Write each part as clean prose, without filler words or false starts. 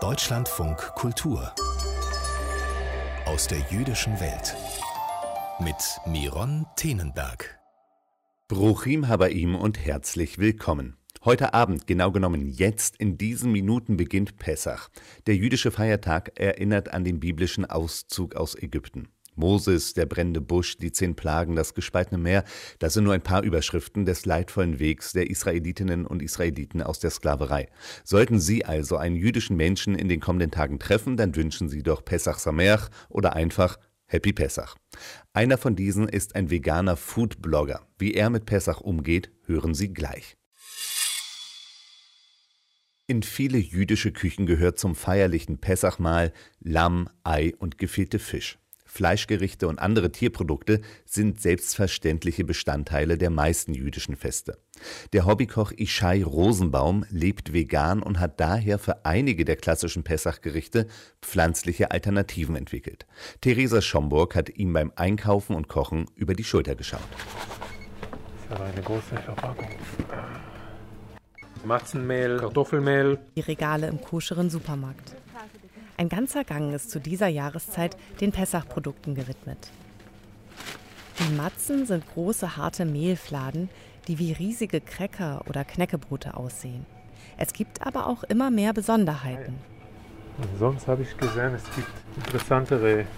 Deutschlandfunk Kultur aus der jüdischen Welt mit Miron Tenenberg. Bruchim Habaim und herzlich willkommen. Heute Abend, genau genommen jetzt, in diesen Minuten beginnt Pessach. Der jüdische Feiertag erinnert an den biblischen Auszug aus Ägypten. Moses, der brennende Busch, die 10 Plagen, das gespaltene Meer, das sind nur ein paar Überschriften des leidvollen Wegs der Israelitinnen und Israeliten aus der Sklaverei. Sollten Sie also einen jüdischen Menschen in den kommenden Tagen treffen, dann wünschen Sie doch Pesach Sameach oder einfach Happy Pessach. Einer von diesen ist ein veganer Food-Blogger. Wie er mit Pessach umgeht, hören Sie gleich. In viele jüdische Küchen gehört zum feierlichen Pessachmahl Lamm, Ei und gefüllte Fisch. Fleischgerichte und andere Tierprodukte sind selbstverständliche Bestandteile der meisten jüdischen Feste. Der Hobbykoch Ishai Rosenbaum lebt vegan und hat daher für einige der klassischen Pessachgerichte pflanzliche Alternativen entwickelt. Theresa Schomburg hat ihm beim Einkaufen und Kochen über die Schulter geschaut. Das ist aber eine große Verpackung. Matzenmehl, Kartoffelmehl. Die Regale im koscheren Supermarkt. Ein ganzer Gang ist zu dieser Jahreszeit den Pessach-Produkten gewidmet. Die Matzen sind große, harte Mehlfladen, die wie riesige Cracker oder Knäckebrote aussehen. Es gibt aber auch immer mehr Besonderheiten. Und sonst habe ich gesehen, es gibt interessantere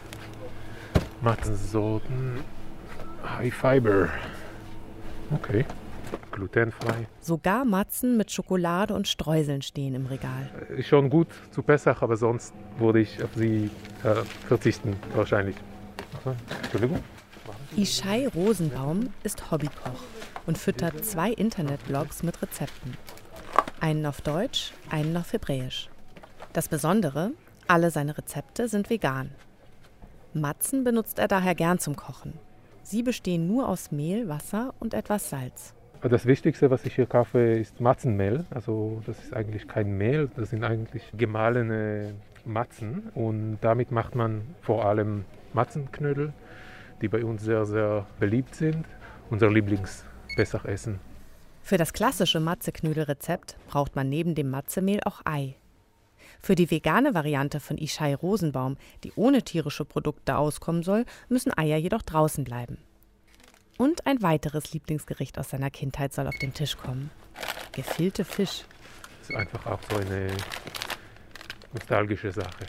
Matzensorten. High Fiber. Okay. Glutenfrei. Sogar Matzen mit Schokolade und Streuseln stehen im Regal. Ist schon gut zu Pessach, aber sonst würde ich auf sie verzichten wahrscheinlich. Entschuldigung. Ishai Rosenbaum ist Hobbykoch und füttert 2 Internetblogs mit Rezepten. Einen auf Deutsch, einen auf Hebräisch. Das Besondere, alle seine Rezepte sind vegan. Matzen benutzt er daher gern zum Kochen. Sie bestehen nur aus Mehl, Wasser und etwas Salz. Das Wichtigste, was ich hier kaufe, ist Matzenmehl. Also das ist eigentlich kein Mehl, das sind eigentlich gemahlene Matzen. Und damit macht man vor allem Matzenknödel, die bei uns sehr, sehr beliebt sind. Unser Lieblings-Pessachessen. Für das klassische Matzeknödelrezept braucht man neben dem Matzemehl auch Ei. Für die vegane Variante von Ishai Rosenbaum, die ohne tierische Produkte auskommen soll, müssen Eier jedoch draußen bleiben. Und ein weiteres Lieblingsgericht aus seiner Kindheit soll auf den Tisch kommen. Gefüllte Fisch. Das ist einfach auch so eine nostalgische Sache.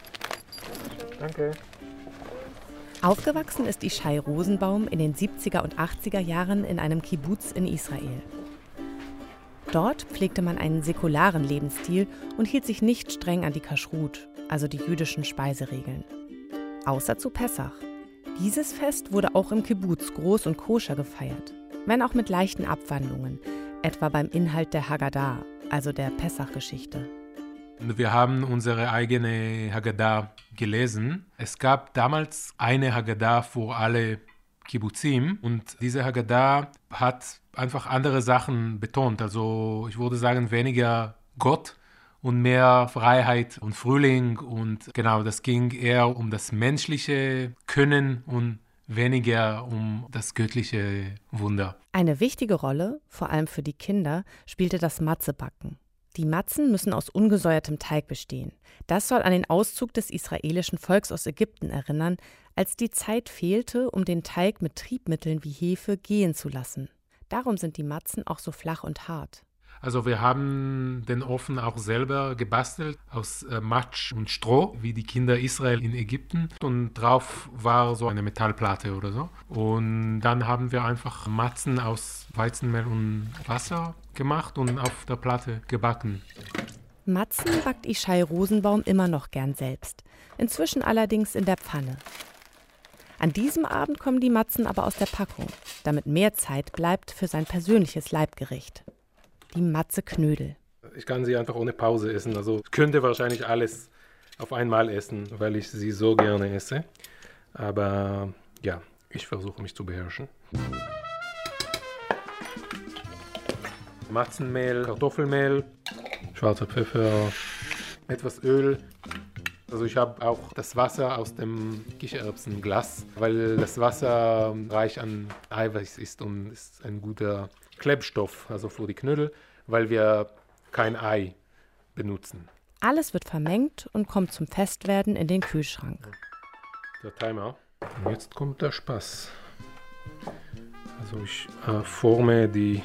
Danke. Aufgewachsen ist Ishai Rosenbaum in den 70er und 80er Jahren in einem Kibbuz in Israel. Dort pflegte man einen säkularen Lebensstil und hielt sich nicht streng an die Kashrut, also die jüdischen Speiseregeln. Außer zu Pessach. Dieses Fest wurde auch im Kibbuz groß und koscher gefeiert, wenn auch mit leichten Abwandlungen, etwa beim Inhalt der Haggadah, also der Pessach-Geschichte. Wir haben unsere eigene Haggadah gelesen. Es gab damals eine Haggadah für alle Kibbuzim und diese Haggadah hat einfach andere Sachen betont. Also ich würde sagen, weniger Gott und mehr Freiheit und Frühling. Und genau, das ging eher um das menschliche Können und weniger um das göttliche Wunder. Eine wichtige Rolle, vor allem für die Kinder, spielte das Matzebacken. Die Matzen müssen aus ungesäuertem Teig bestehen. Das soll an den Auszug des israelischen Volks aus Ägypten erinnern, als die Zeit fehlte, um den Teig mit Triebmitteln wie Hefe gehen zu lassen. Darum sind die Matzen auch so flach und hart. Also wir haben den Ofen auch selber gebastelt aus Matsch und Stroh, wie die Kinder Israel in Ägypten. Und drauf war so eine Metallplatte oder so. Und dann haben wir einfach Matzen aus Weizenmehl und Wasser gemacht und auf der Platte gebacken. Matzen backt Ishai Rosenbaum immer noch gern selbst. Inzwischen allerdings in der Pfanne. An diesem Abend kommen die Matzen aber aus der Packung, damit mehr Zeit bleibt für sein persönliches Leibgericht. Die Matzeknödel. Ich kann sie einfach ohne Pause essen. Also ich könnte wahrscheinlich alles auf einmal essen, weil ich sie so gerne esse. Aber ja, ich versuche mich zu beherrschen. Matzenmehl, Kartoffelmehl, schwarzer Pfeffer, etwas Öl. Also ich habe auch das Wasser aus dem Kichererbsenglas, weil das Wasser reich an Eiweiß ist und ist ein guter Klebstoff, also für die Knödel, weil wir kein Ei benutzen. Alles wird vermengt und kommt zum Festwerden in den Kühlschrank. Der Timer. Und jetzt kommt der Spaß. Also ich forme die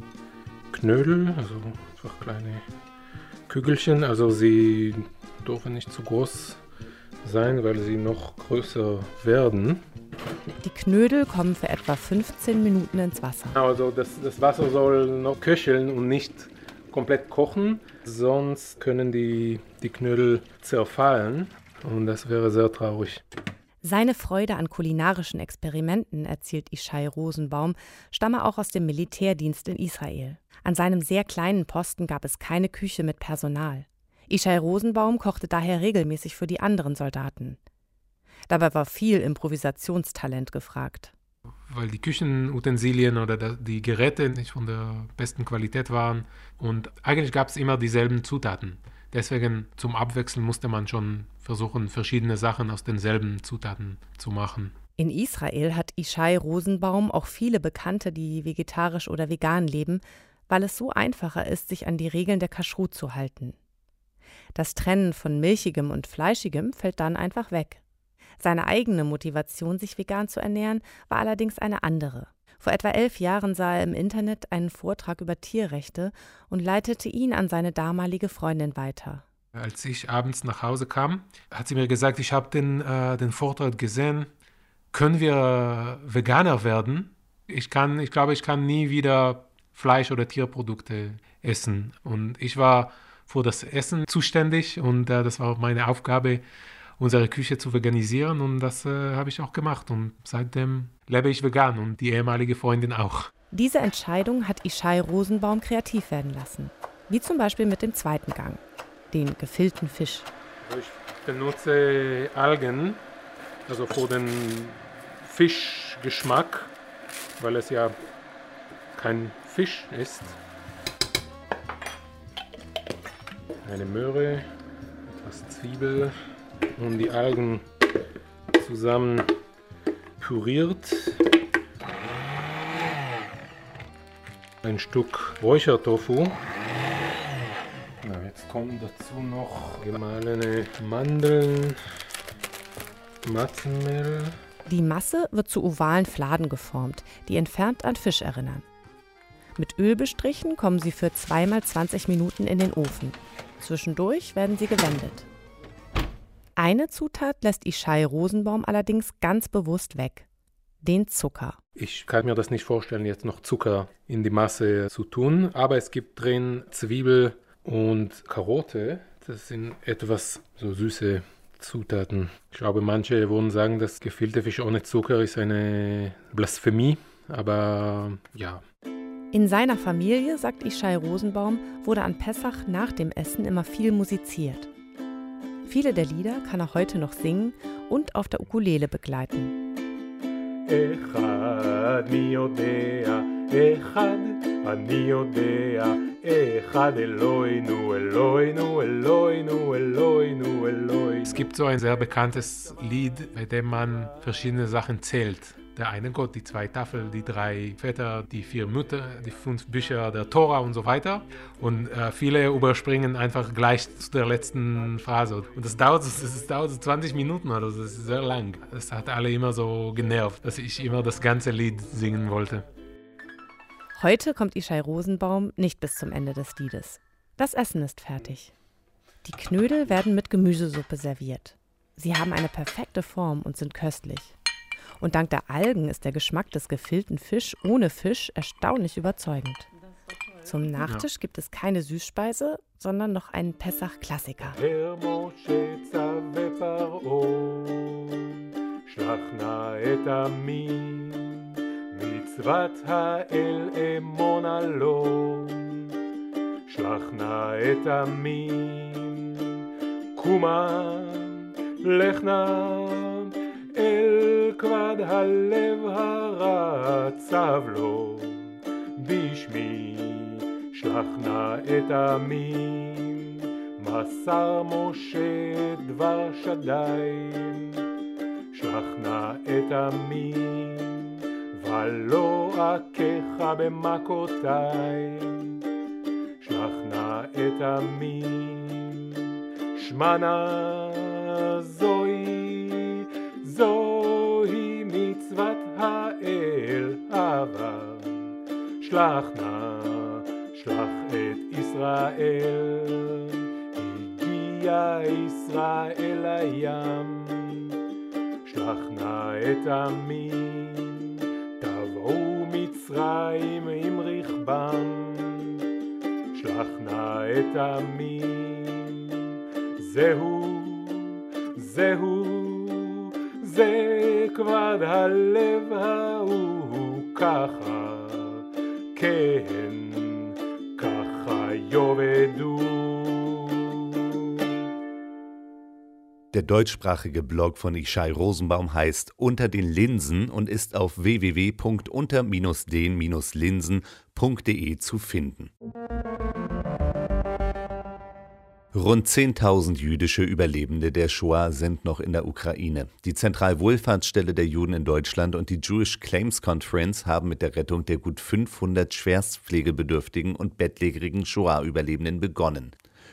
Knödel, also einfach kleine Kügelchen. Also sie dürfen nicht zu groß sein, weil sie noch größer werden. Die Knödel kommen für etwa 15 Minuten ins Wasser. Also das Wasser soll noch köcheln und nicht komplett kochen, sonst können die Knödel zerfallen und das wäre sehr traurig. Seine Freude an kulinarischen Experimenten, erzählt Ishai Rosenbaum, stamme auch aus dem Militärdienst in Israel. An seinem sehr kleinen Posten gab es keine Küche mit Personal. Ishai Rosenbaum kochte daher regelmäßig für die anderen Soldaten. Dabei war viel Improvisationstalent gefragt. Weil die Küchenutensilien oder die Geräte nicht von der besten Qualität waren und eigentlich gab es immer dieselben Zutaten. Deswegen zum Abwechseln musste man schon versuchen, verschiedene Sachen aus denselben Zutaten zu machen. In Israel hat Ishai Rosenbaum auch viele Bekannte, die vegetarisch oder vegan leben, weil es so einfacher ist, sich an die Regeln der Kashrut zu halten. Das Trennen von Milchigem und Fleischigem fällt dann einfach weg. Seine eigene Motivation, sich vegan zu ernähren, war allerdings eine andere. Vor etwa 11 Jahren sah er im Internet einen Vortrag über Tierrechte und leitete ihn an seine damalige Freundin weiter. Als ich abends nach Hause kam, hat sie mir gesagt, ich habe den Vortrag gesehen, können wir Veganer werden? Ich glaube, ich kann nie wieder Fleisch- oder Tierprodukte essen. Und ich war für das Essen zuständig und das war meine Aufgabe, unsere Küche zu veganisieren und das habe ich auch gemacht und seitdem lebe ich vegan und die ehemalige Freundin auch. Diese Entscheidung hat Ishai Rosenbaum kreativ werden lassen, wie zum Beispiel mit dem zweiten Gang, den gefüllten Fisch. Ich benutze Algen, also für den Fischgeschmack, weil es ja kein Fisch ist. Eine Möhre, etwas Zwiebel und die Algen zusammen püriert. Ein Stück Räuchertofu. Jetzt kommen dazu noch gemahlene Mandeln, Matzenmehl. Die Masse wird zu ovalen Fladen geformt, die entfernt an Fisch erinnern. Mit Öl bestrichen kommen sie für 2x20 Minuten in den Ofen. Zwischendurch werden sie gewendet. Eine Zutat lässt Ishai Rosenbaum allerdings ganz bewusst weg: den Zucker. Ich kann mir das nicht vorstellen, jetzt noch Zucker in die Masse zu tun, aber es gibt drin Zwiebel und Karotte. Das sind etwas so süße Zutaten. Ich glaube, manche würden sagen, dass gefüllte Fisch ohne Zucker ist eine Blasphemie, aber ja. In seiner Familie, sagt Ishai Rosenbaum, wurde an Pessach nach dem Essen immer viel musiziert. Viele der Lieder kann er heute noch singen und auf der Ukulele begleiten. Echad mi yodea, echad ani yodea, echad Eloinu, Eloinu, Eloinu, Eloinu, Eloinu. Es gibt so ein sehr bekanntes Lied, bei dem man verschiedene Sachen zählt. Der eine Gott, die 2 Tafeln, die 3 Väter, die 4 Mütter, die 5 Bücher der Tora und so weiter. Und viele überspringen einfach gleich zu der letzten Phrase. Und das dauert so 20 Minuten oder so, das ist sehr lang. Das hat alle immer so genervt, dass ich immer das ganze Lied singen wollte. Heute kommt Ishai Rosenbaum nicht bis zum Ende des Liedes. Das Essen ist fertig. Die Knödel werden mit Gemüsesuppe serviert. Sie haben eine perfekte Form und sind köstlich. Und dank der Algen ist der Geschmack des gefüllten Fisch ohne Fisch erstaunlich überzeugend. Zum Nachtisch gibt es keine Süßspeise, sondern noch einen Pessach-Klassiker. אל כבד הלב הרצב לו, בשמי שלח נא את עמי, מסר משה דבר שדי, שלח נא את עמי, ולא אכך במכותי, שלח נא את עמי, שמנה זוהי מצוות האל הבא, שלח את ישראל, הגיע ישראל לים, שלח נא את עמים, תבעו מצרים עם רכבם, שלח נא את עמים, זה כבד הלב ההוא, ככה, כן, ככה יאבדו. Der deutschsprachige Blog von Yishai Rosenbaum heißt Unter den Linsen und ist auf www.unter-den-linsen.de zu finden. Rund 10.000 jüdische Überlebende der Shoah sind noch in der Ukraine. Die Zentralwohlfahrtsstelle der Juden in Deutschland und die Jewish Claims Conference haben mit der Rettung der gut 500 schwerstpflegebedürftigen und bettlägerigen Shoah-Überlebenden begonnen.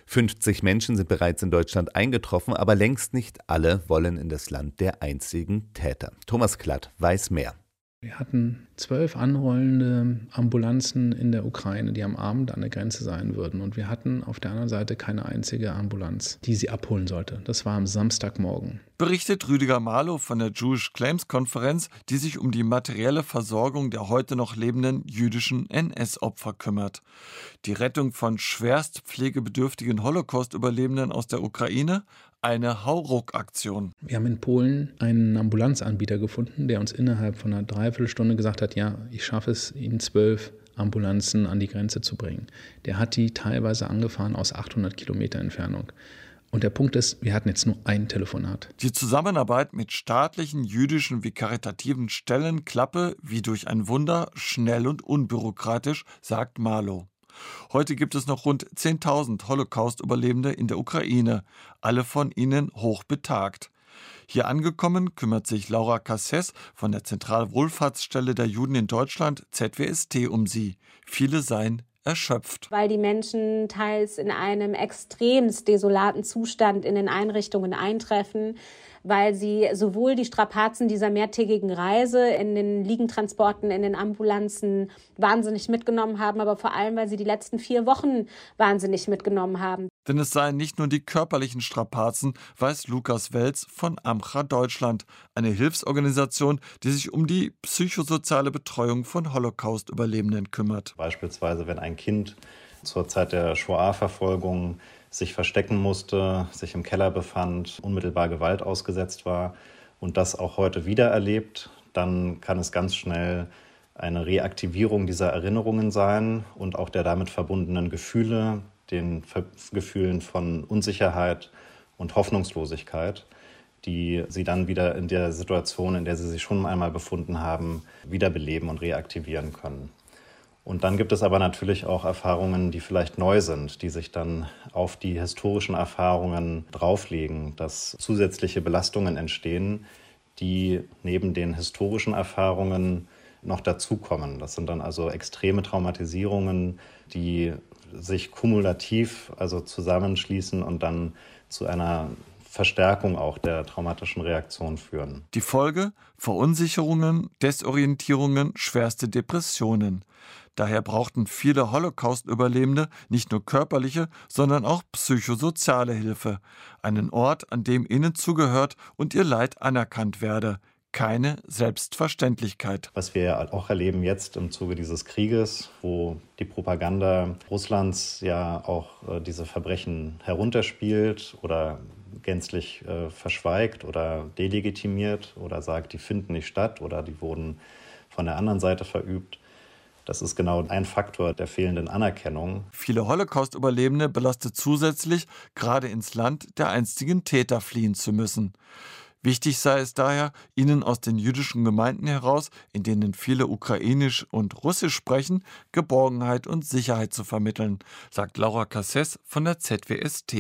50 Menschen sind bereits in Deutschland eingetroffen, aber längst nicht alle wollen in das Land der einzigen Täter. Thomas Klatt weiß mehr. Wir hatten 12 anrollende Ambulanzen in der Ukraine, die am Abend an der Grenze sein würden. Und wir hatten auf der anderen Seite keine einzige Ambulanz, die sie abholen sollte. Das war am Samstagmorgen. Berichtet Rüdiger Marlow von der Jewish Claims Konferenz, die sich um die materielle Versorgung der heute noch lebenden jüdischen NS-Opfer kümmert. Die Rettung von schwerst pflegebedürftigen Holocaust-Überlebenden aus der Ukraine? Eine Hauruck-Aktion. Wir haben in Polen einen Ambulanzanbieter gefunden, der uns innerhalb von einer Dreiviertelstunde gesagt hat, ja, ich schaffe es, Ihnen 12 Ambulanzen an die Grenze zu bringen. Der hat die teilweise angefahren aus 800 Kilometer Entfernung. Und der Punkt ist, wir hatten jetzt nur ein Telefonat. Die Zusammenarbeit mit staatlichen, jüdischen wie karitativen Stellen klappe wie durch ein Wunder, schnell und unbürokratisch, sagt Marlow. Heute gibt es noch rund 10.000 Holocaust-Überlebende in der Ukraine, alle von ihnen hochbetagt. Hier angekommen kümmert sich Laura Cassés von der Zentralwohlfahrtsstelle der Juden in Deutschland, ZWST, um sie. Viele seien erschöpft. Weil die Menschen teils in einem extremst desolaten Zustand in den Einrichtungen eintreffen, weil sie sowohl die Strapazen dieser mehrtägigen Reise in den Liegentransporten, in den Ambulanzen wahnsinnig mitgenommen haben, aber vor allem, weil sie die letzten 4 Wochen wahnsinnig mitgenommen haben. Denn es seien nicht nur die körperlichen Strapazen, weiß Lukas Welz von Amcha Deutschland, eine Hilfsorganisation, die sich um die psychosoziale Betreuung von Holocaust-Überlebenden kümmert. Beispielsweise, wenn ein Kind zur Zeit der Shoah-Verfolgung sich verstecken musste, sich im Keller befand, unmittelbar Gewalt ausgesetzt war und das auch heute wieder erlebt, dann kann es ganz schnell eine Reaktivierung dieser Erinnerungen sein und auch der damit verbundenen Gefühle, den Gefühlen von Unsicherheit und Hoffnungslosigkeit, die sie dann wieder in der Situation, in der sie sich schon einmal befunden haben, wiederbeleben und reaktivieren können. Und dann gibt es aber natürlich auch Erfahrungen, die vielleicht neu sind, die sich dann auf die historischen Erfahrungen drauflegen, dass zusätzliche Belastungen entstehen, die neben den historischen Erfahrungen noch dazukommen. Das sind dann also extreme Traumatisierungen, die sich kumulativ also zusammenschließen und dann zu einer Verstärkung auch der traumatischen Reaktion führen. Die Folge? Verunsicherungen, Desorientierungen, schwerste Depressionen. Daher brauchten viele Holocaust-Überlebende nicht nur körperliche, sondern auch psychosoziale Hilfe. Einen Ort, an dem ihnen zugehört und ihr Leid anerkannt werde. Keine Selbstverständlichkeit. Was wir ja auch erleben jetzt im Zuge dieses Krieges, wo die Propaganda Russlands ja auch diese Verbrechen herunterspielt oder gänzlich verschweigt oder delegitimiert oder sagt, die finden nicht statt oder die wurden von der anderen Seite verübt. Das ist genau ein Faktor der fehlenden Anerkennung. Viele Holocaust-Überlebende belastet zusätzlich, gerade ins Land der einstigen Täter fliehen zu müssen. Wichtig sei es daher, ihnen aus den jüdischen Gemeinden heraus, in denen viele Ukrainisch und Russisch sprechen, Geborgenheit und Sicherheit zu vermitteln, sagt Laura Cassés von der ZWST.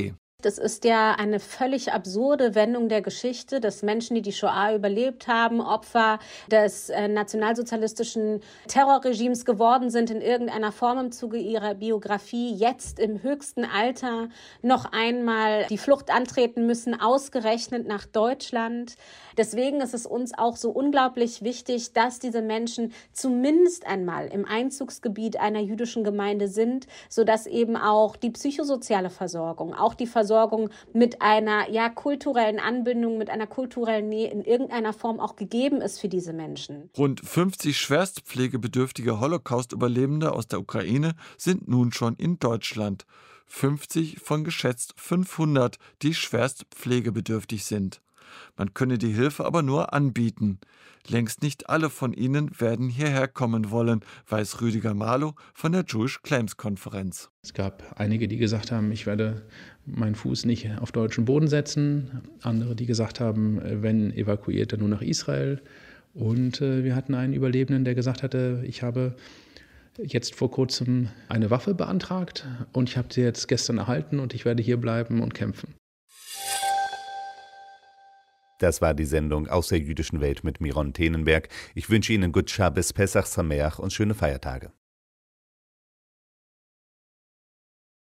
Das ist ja eine völlig absurde Wendung der Geschichte, dass Menschen, die die Shoah überlebt haben, Opfer des nationalsozialistischen Terrorregimes geworden sind, in irgendeiner Form im Zuge ihrer Biografie, jetzt im höchsten Alter noch einmal die Flucht antreten müssen, ausgerechnet nach Deutschland. Deswegen ist es uns auch so unglaublich wichtig, dass diese Menschen zumindest einmal im Einzugsgebiet einer jüdischen Gemeinde sind, sodass eben auch die psychosoziale Versorgung, auch die Versorgung mit einer kulturellen Anbindung, mit einer kulturellen Nähe in irgendeiner Form auch gegeben ist für diese Menschen. Rund 50 schwerstpflegebedürftige Holocaust-Überlebende aus der Ukraine sind nun schon in Deutschland. 50 von geschätzt 500, die schwerst pflegebedürftig sind. Man könne die Hilfe aber nur anbieten. Längst nicht alle von ihnen werden hierher kommen wollen, weiß Rüdiger Malo von der Jewish Claims Konferenz. Es gab einige, die gesagt haben, ich werde meinen Fuß nicht auf deutschen Boden setzen. Andere, die gesagt haben, wenn evakuiert, dann nur nach Israel. Und wir hatten einen Überlebenden, der gesagt hatte, ich habe jetzt vor kurzem eine Waffe beantragt und ich habe sie jetzt gestern erhalten und ich werde hier bleiben und kämpfen. Das war die Sendung aus der jüdischen Welt mit Miron Tenenberg. Ich wünsche Ihnen Gut Shabbos, Pesach Sameach und schöne Feiertage.